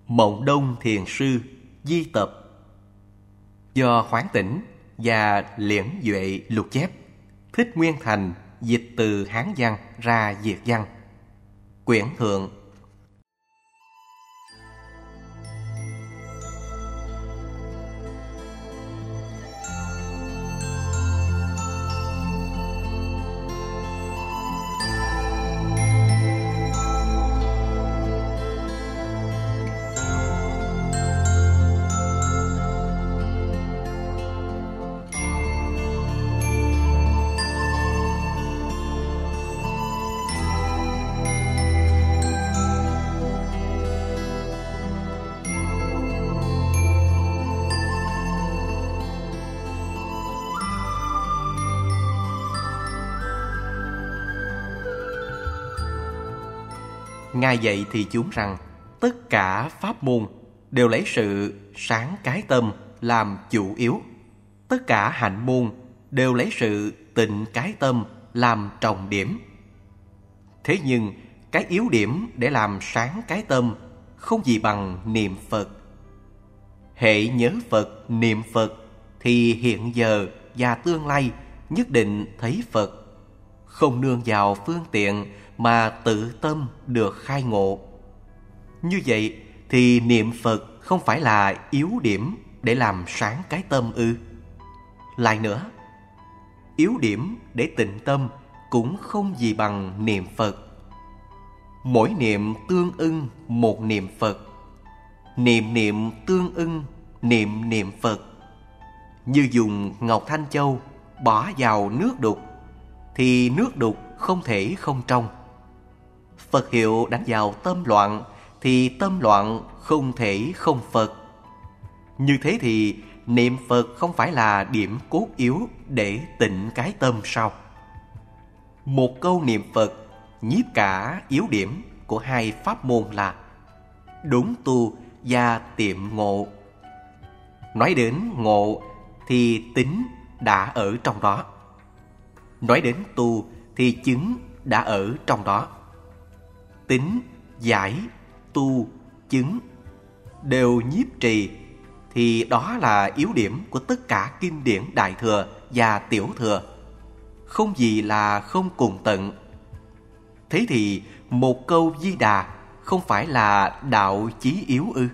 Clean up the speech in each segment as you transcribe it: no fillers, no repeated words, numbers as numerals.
Mộng Đông Thiền Sư Di tập, do Khoáng Tỉnh và Liễn Duệ lục chép, Thích Nguyên Thành dịch từ Hán văn ra Việt văn. Quyển thượng. Ngài dạy thì chúng rằng tất cả pháp môn đều lấy sự sáng cái tâm làm chủ yếu. Tất cả hạnh môn đều lấy sự tịnh cái tâm làm trọng điểm. Thế nhưng cái yếu điểm để làm sáng cái tâm không gì bằng niệm Phật. Hễ nhớ Phật, niệm Phật thì hiện giờ và tương lai nhất định thấy Phật, không nương vào phương tiện mà tự tâm được khai ngộ. Như vậy thì niệm Phật không phải là yếu điểm để làm sáng cái tâm ư? Lại nữa, yếu điểm để tịnh tâm cũng không gì bằng niệm Phật. Mỗi niệm tương ưng một niệm Phật, niệm niệm tương ưng niệm niệm Phật. Như dùng ngọc thanh châu bỏ vào nước đục thì nước đục không thể không trong. Phật hiệu đánh vào tâm loạn thì tâm loạn không thể không Phật. Như thế thì niệm Phật không phải là điểm cốt yếu để tịnh cái tâm sao? Một câu niệm Phật nhiếp cả yếu điểm của hai pháp môn là đúng tu và tiệm ngộ. Nói đến ngộ thì tính đã ở trong đó. Nói đến tu thì chứng đã ở trong đó. Tính, giải, tu, chứng đều nhiếp trì thì đó là yếu điểm của tất cả kinh điển Đại Thừa và Tiểu Thừa, không gì là không cùng tận. Thế thì một câu Di Đà không phải là đạo chí yếu ư?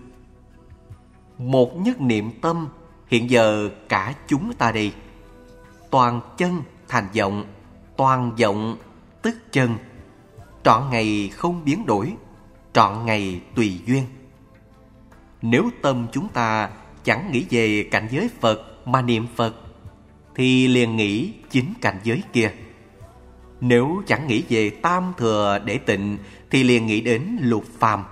Một nhất niệm tâm hiện giờ cả chúng ta đây, toàn chân thành vọng, toàn vọng tức chân, trọn ngày không biến đổi, trọn ngày tùy duyên. Nếu tâm chúng ta chẳng nghĩ về cảnh giới Phật mà niệm Phật thì liền nghĩ chính cảnh giới kia. Nếu chẳng nghĩ về tam thừa để tịnh thì liền nghĩ đến lục phàm.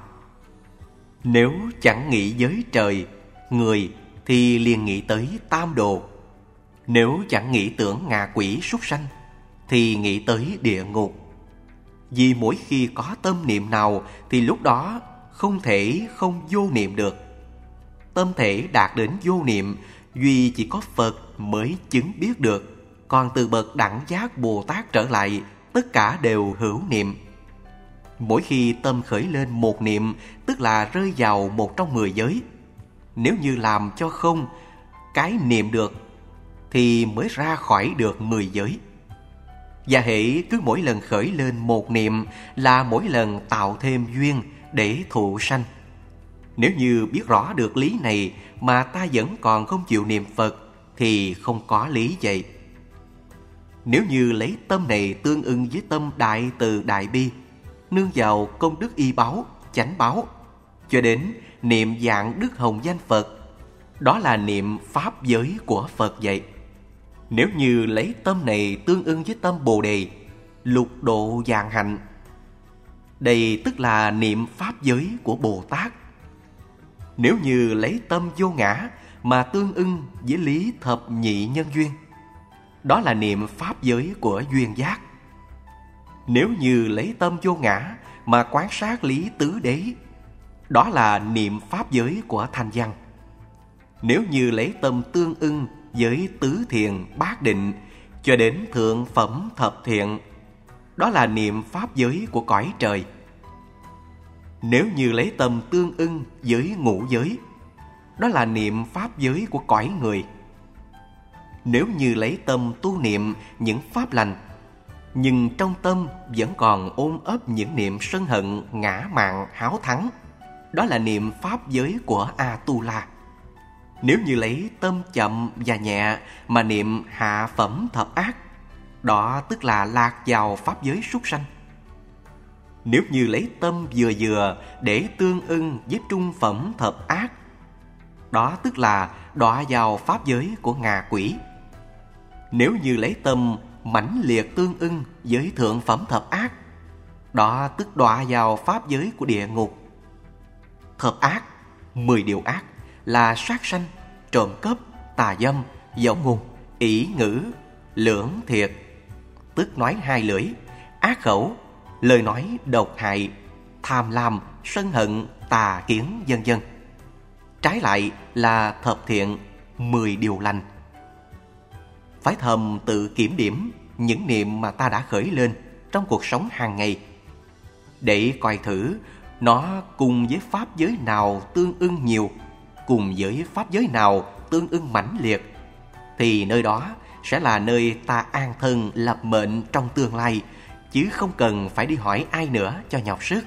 Nếu chẳng nghĩ giới trời, người thì liền nghĩ tới tam đồ. Nếu chẳng nghĩ tưởng ngạ quỷ súc sanh thì nghĩ tới địa ngục. Vì mỗi khi có tâm niệm nào thì lúc đó không thể không vô niệm được. Tâm thể đạt đến vô niệm duy chỉ có Phật mới chứng biết được. Còn từ bậc đẳng giác Bồ Tát trở lại, tất cả đều hữu niệm. Mỗi khi tâm khởi lên một niệm tức là rơi vào một trong 10 giới. Nếu như làm cho không cái niệm được thì mới ra khỏi được 10 giới. Và hễ cứ mỗi lần khởi lên một niệm là mỗi lần tạo thêm duyên để thụ sanh. Nếu như biết rõ được lý này mà ta vẫn còn không chịu niệm Phật thì không có lý vậy. Nếu như lấy tâm này tương ưng với tâm đại từ đại bi, nương vào công đức y báo, chánh báo, cho đến niệm dạng đức hồng danh Phật, đó là niệm pháp giới của Phật vậy. Nếu như lấy tâm này tương ưng với tâm Bồ Đề, lục độ vạn hạnh, đây tức là niệm pháp giới của Bồ Tát. Nếu như lấy tâm vô ngã mà tương ưng với lý thập nhị nhân duyên, đó là niệm pháp giới của duyên giác. Nếu như lấy tâm vô ngã mà quán sát lý tứ đế, đó là niệm pháp giới của thanh văn. Nếu như lấy tâm tương ưng với tứ thiền bát định cho đến thượng phẩm thập thiện, đó là niệm pháp giới của cõi trời. Nếu như lấy tâm tương ưng với ngũ giới, đó là niệm pháp giới của cõi người. Nếu như lấy tâm tu niệm những pháp lành, nhưng trong tâm vẫn còn ôm ấp những niệm sân hận, ngã mạn, háo thắng, đó là niệm pháp giới của A-tu-la. Nếu như lấy tâm chậm và nhẹ mà niệm hạ phẩm thập ác, đó tức là lạc vào pháp giới súc sanh. Nếu như lấy tâm vừa vừa để tương ưng với trung phẩm thập ác, đó tức là đọa vào pháp giới của ngạ quỷ. Nếu như lấy tâm mãnh liệt tương ưng với thượng phẩm thập ác, đó tức đọa vào pháp giới của địa ngục. Thập ác, 10 điều ác là sát sanh, trộm cắp, tà dâm, dẫu ngôn, ỷ ngữ, lưỡng thiệt, tức nói hai lưỡi, ác khẩu, lời nói độc hại, tham lam, sân hận, tà kiến, vân vân. Trái lại là thập thiện, 10 điều lành. Phải thầm tự kiểm điểm những niệm mà ta đã khởi lên trong cuộc sống hàng ngày, để coi thử nó cùng với pháp giới nào tương ưng nhiều, cùng với pháp giới nào tương ưng mãnh liệt, thì nơi đó sẽ là nơi ta an thân lập mệnh trong tương lai, chứ không cần phải đi hỏi ai nữa cho nhọc sức.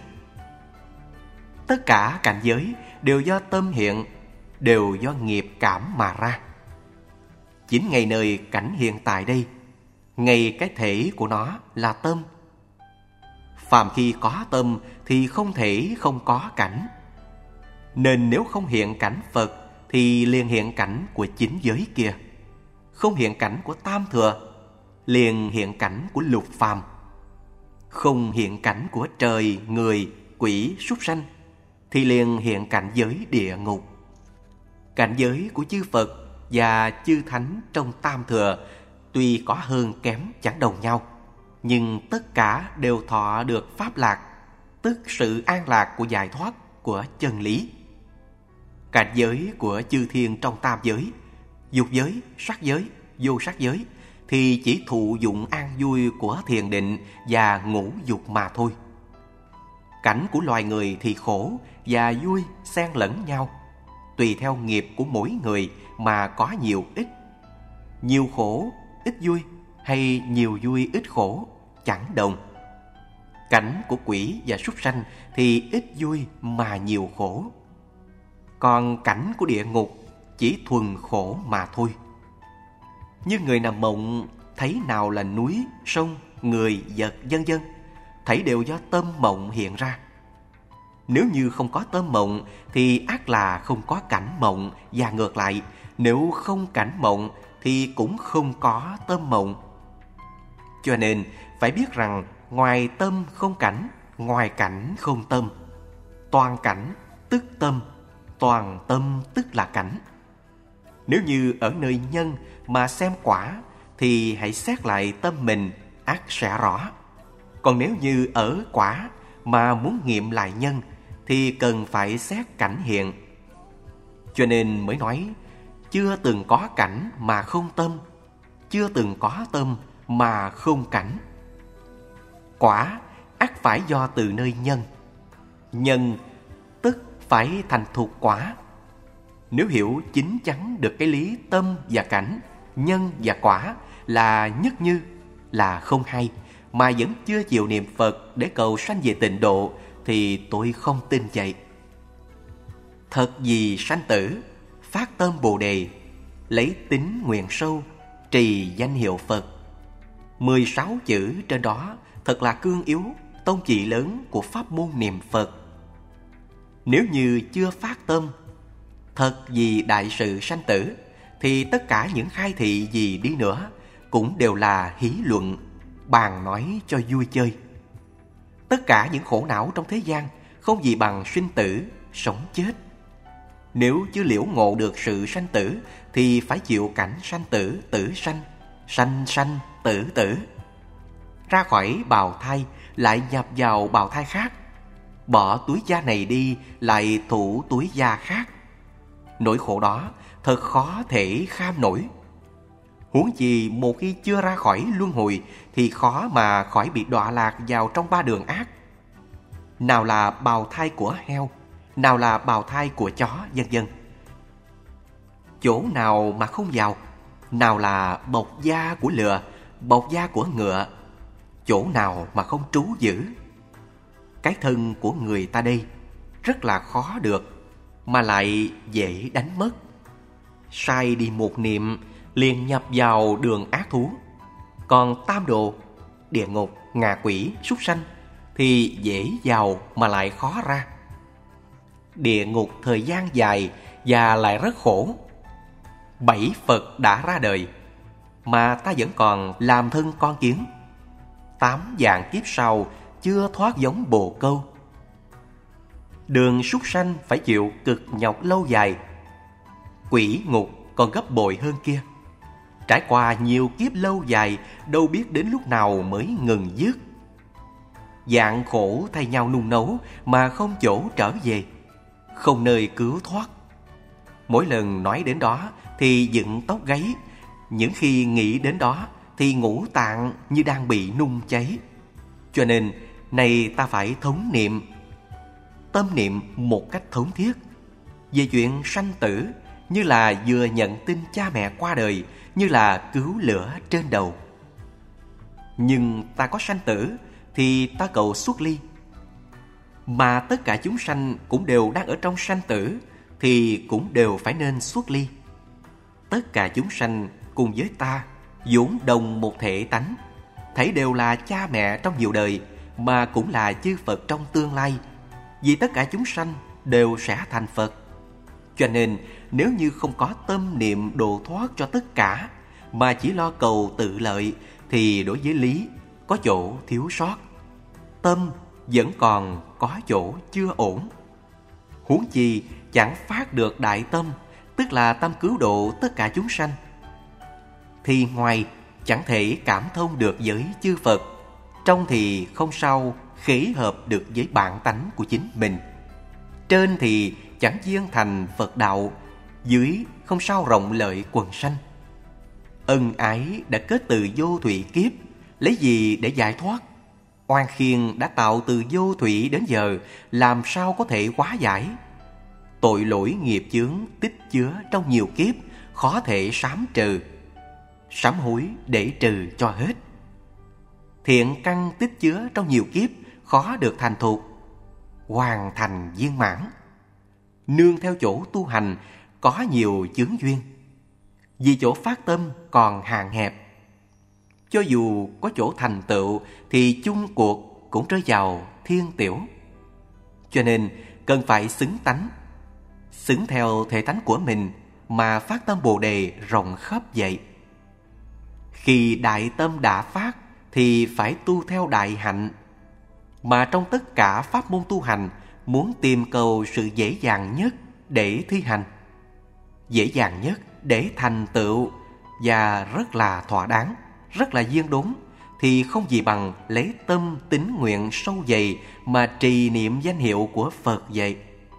Tất cả cảnh giới đều do tâm hiện, đều do nghiệp cảm mà ra. Chính ngay nơi cảnh hiện tại đây, ngay cái thể của nó là tâm. Phàm khi có tâm thì không thể không có cảnh. Nên nếu không hiện cảnh Phật thì liền hiện cảnh của chính giới kia. Không hiện cảnh của tam thừa, liền hiện cảnh của lục phàm. Không hiện cảnh của trời, người, quỷ, súc sanh thì liền hiện cảnh giới địa ngục. Cảnh giới của chư Phật và chư Thánh trong tam thừa tuy có hơn kém chẳng đồng nhau, nhưng tất cả đều thọ được pháp lạc, tức sự an lạc của giải thoát, của chân lý. Cảnh giới của chư thiên trong tam giới, dục giới, sắc giới, vô sắc giới, thì chỉ thụ dụng an vui của thiền định và ngũ dục mà thôi. Cảnh của loài người thì khổ và vui xen lẫn nhau, tùy theo nghiệp của mỗi người mà có nhiều ít. Nhiều khổ, ít vui, hay nhiều vui, ít khổ, chẳng đồng. Cảnh của quỷ và súc sanh thì ít vui mà nhiều khổ. Còn cảnh của địa ngục chỉ thuần khổ mà thôi. Như người nằm mộng thấy nào là núi, sông, người, vật, vân vân, thấy đều do tâm mộng hiện ra. Nếu như không có tâm mộng thì ắt là không có cảnh mộng, và ngược lại, nếu không cảnh mộng thì cũng không có tâm mộng. Cho nên phải biết rằng ngoài tâm không cảnh, ngoài cảnh không tâm. Toàn cảnh tức tâm, toàn tâm tức là cảnh. Nếu như ở nơi nhân mà xem quả thì hãy xét lại tâm mình, ắt sẽ rõ. Còn nếu như ở quả mà muốn nghiệm lại nhân thì cần phải xét cảnh hiện. Cho nên mới nói chưa từng có cảnh mà không tâm, chưa từng có tâm mà không cảnh. Quả ắt phải do từ nơi nhân. Nhân tức phải thành thục quả. Nếu hiểu chính chắn được cái lý tâm và cảnh, nhân và quả là nhất như, là không hay, mà vẫn chưa chịu niệm Phật để cầu sanh về tịnh độ, thì tôi không tin vậy. Thật vì sanh tử, phát tâm Bồ Đề, lấy tín nguyện sâu, trì danh hiệu Phật. 16 chữ trên đó thật là cương yếu, tông chỉ lớn của pháp môn niệm Phật. Nếu như chưa phát tâm, thật vì đại sự sanh tử, thì tất cả những khai thị gì đi nữa cũng đều là hí luận, bàn nói cho vui chơi. Tất cả những khổ não trong thế gian không gì bằng sinh tử, sống chết. Nếu chưa liễu ngộ được sự sanh tử thì phải chịu cảnh sanh tử, tử sanh, sanh sanh, tử tử. Ra khỏi bào thai lại nhập vào bào thai khác, bỏ túi da này đi lại thụ túi da khác. Nỗi khổ đó thật khó thể kham nổi. Huống chi một khi chưa ra khỏi luân hồi thì khó mà khỏi bị đọa lạc vào trong ba đường ác. nào là bào thai của heo, nào là bào thai của chó, vân vân. Chỗ nào mà không vào, nào là bọc da của lừa, bọc da của ngựa, chỗ nào mà không trú giữ. Cái thân của người ta đây rất là khó được, mà lại dễ đánh mất. Sai đi một niệm liền nhập vào đường ác thú. Còn tam đồ, địa ngục, ngạ quỷ, súc sanh thì dễ vào mà lại khó ra. Địa ngục thời gian dài và lại rất khổ. 7 Phật đã ra đời mà ta vẫn còn làm thân con kiến. 8 vạn kiếp sau chưa thoát giống bồ câu. Đường súc sanh phải chịu cực nhọc lâu dài. Quỷ ngục còn gấp bội hơn kia. Trải qua nhiều kiếp lâu dài, đâu biết đến lúc nào mới ngừng dứt. Dạng khổ thay nhau nung nấu mà không chỗ trở về, không nơi cứu thoát. Mỗi lần nói đến đó thì dựng tóc gáy, những khi nghĩ đến đó thì ngũ tạng như đang bị nung cháy. Cho nên này ta phải thống niệm, tâm niệm một cách thống thiết về chuyện sanh tử, như là vừa nhận tin cha mẹ qua đời, như là cứu lửa trên đầu. Nhưng ta có sanh tử thì ta cầu xuất ly. Mà tất cả chúng sanh cũng đều đang ở trong sanh tử thì cũng đều phải nên xuất ly. Tất cả chúng sanh cùng với ta vốn đồng một thể tánh, thảy đều là cha mẹ trong nhiều đời, mà cũng là chư Phật trong tương lai. Vì tất cả chúng sanh đều sẽ thành Phật. Cho nên nếu như không có tâm niệm độ thoát cho tất cả, mà chỉ lo cầu tự lợi, thì đối với lý có chỗ thiếu sót. Tâm vẫn còn có chỗ chưa ổn. Huống chi chẳng phát được đại tâm, tức là tâm cứu độ tất cả chúng sanh, thì ngoài chẳng thể cảm thông được với chư Phật, trong thì không sao khế hợp được với bản tánh của chính mình, trên thì chẳng duyên thành Phật đạo, dưới không sao rộng lợi quần sanh. Ân ái đã kết từ vô thủy kiếp, lấy gì để giải thoát? Oan khiên đã tạo từ vô thủy đến giờ, làm sao có thể hóa giải? Tội lỗi nghiệp chướng tích chứa trong nhiều kiếp, khó thể sám trừ. Sám hối để trừ cho hết. Thiện căn tích chứa trong nhiều kiếp, khó được thành thục, hoàn thành viên mãn. Nương theo chỗ tu hành có nhiều chướng duyên, vì chỗ phát tâm còn hạn hẹp. Cho dù có chỗ thành tựu thì chung cuộc cũng rơi vào thiên tiểu. Cho nên cần phải xứng tánh, xứng theo thể tánh của mình mà phát tâm Bồ Đề rộng khắp vậy. Khi đại tâm đã phát thì phải tu theo đại hạnh. Mà trong tất cả pháp môn tu hành, muốn tìm cầu sự dễ dàng nhất để thi hành, dễ dàng nhất để thành tựu, và rất là thỏa đáng, rất là duyên đúng, thì không gì bằng lấy tâm tín nguyện sâu dày mà trì niệm danh hiệu của Phật vậy.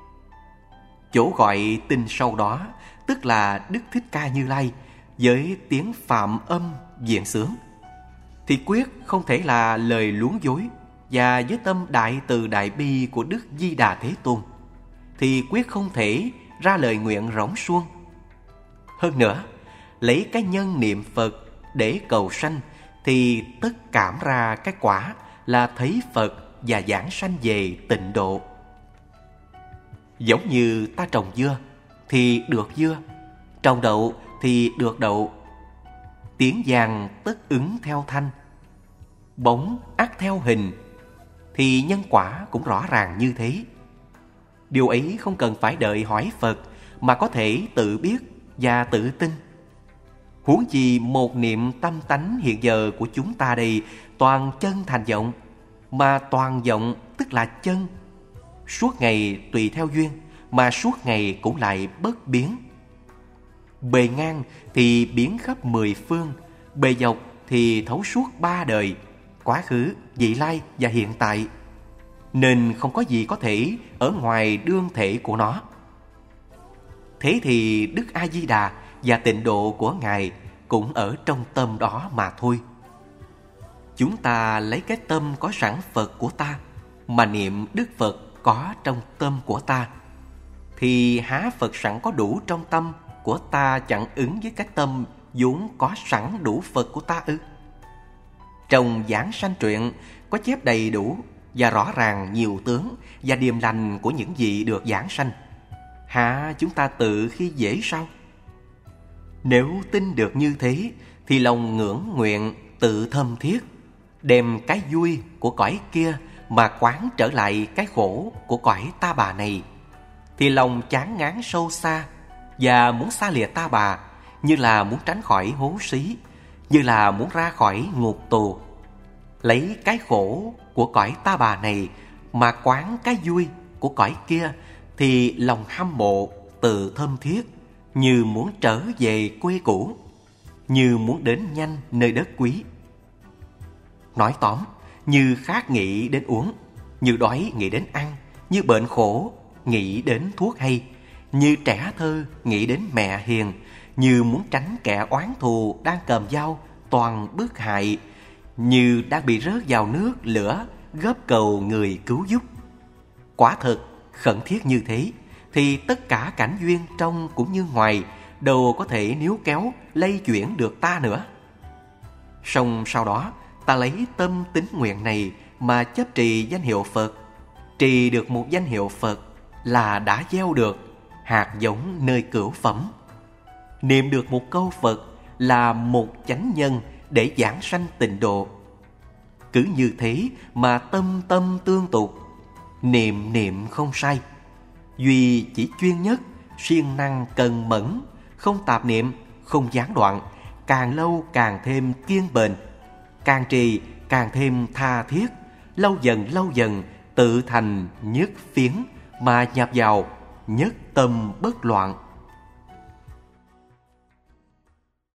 Chỗ gọi tinh sâu đó tức là Đức Thích Ca Như Lai với tiếng phạm âm viện xướng, thì quyết không thể là lời luống dối. Và với tâm đại từ đại bi của Đức Di Đà Thế Tôn thì quyết không thể ra lời nguyện rỗng suông. Hơn nữa, lấy cái nhân niệm Phật để cầu sanh thì tất cảm ra cái quả là thấy Phật và giảng sanh về tịnh độ. Giống như ta trồng dưa thì được dưa, trồng đậu thì được đậu. Tiếng vàng tất ứng theo thanh, bóng ắt theo hình, thì nhân quả cũng rõ ràng như thế. Điều ấy không cần phải đợi hỏi Phật mà có thể tự biết và tự tin. Huống chi một niệm tâm tánh hiện giờ của chúng ta đây toàn chân thành vọng, mà toàn vọng tức là chân. Suốt ngày tùy theo duyên, mà suốt ngày cũng lại bất biến. Bề ngang thì biến khắp 10 phương, bề dọc thì thấu suốt 3 đời, quá khứ, vị lai và hiện tại, nên không có gì có thể ở ngoài đương thể của nó. Thế thì Đức A Di Đà và tịnh độ của Ngài cũng ở trong tâm đó mà thôi. Chúng ta lấy cái tâm có sẵn Phật của ta mà niệm Đức Phật có trong tâm của ta, thì há Phật sẵn có đủ trong tâm của ta chẳng ứng với cái tâm vốn có sẵn đủ Phật của ta ư? Trong Giảng Sanh truyện có chép đầy đủ và rõ ràng nhiều tướng và điềm lành của những vị được giảng sanh. Hả chúng ta tự khi dễ sao? Nếu tin được như thế thì lòng ngưỡng nguyện tự thâm thiết, đem cái vui của cõi kia mà quán trở lại cái khổ của cõi ta bà này, thì lòng chán ngán sâu xa và muốn xa lìa ta bà, như là muốn tránh khỏi hố xí, như là muốn ra khỏi ngục tù. Lấy cái khổ của cõi ta bà này mà quán cái vui của cõi kia, thì lòng hâm mộ tự thâm thiết, như muốn trở về quê cũ, như muốn đến nhanh nơi đất quý. Nói tóm, như khát nghĩ đến uống, như đói nghĩ đến ăn, như bệnh khổ nghĩ đến thuốc hay, như trẻ thơ nghĩ đến mẹ hiền, như muốn tránh kẻ oán thù đang cầm dao toàn bức hại, như đang bị rớt vào nước lửa gấp cầu người cứu giúp. Quả thật khẩn thiết như thế, thì tất cả cảnh duyên trong cũng như ngoài đâu có thể níu kéo lay chuyển được ta nữa. Song sau đó ta lấy tâm tín nguyện này mà chấp trì danh hiệu Phật. Trì được một danh hiệu Phật là đã gieo được hạt giống nơi cửu phẩm. Niệm được một câu Phật là một chánh nhân để giảng sanh tịnh độ. Cứ như thế mà tâm tâm tương tục, niệm niệm không sai. Duy chỉ chuyên nhất, siêng năng cần mẫn, không tạp niệm, không gián đoạn, càng lâu càng thêm kiên bền, càng trì càng thêm tha thiết, lâu dần tự thành nhất phiến mà nhập vào nhất tâm bất loạn.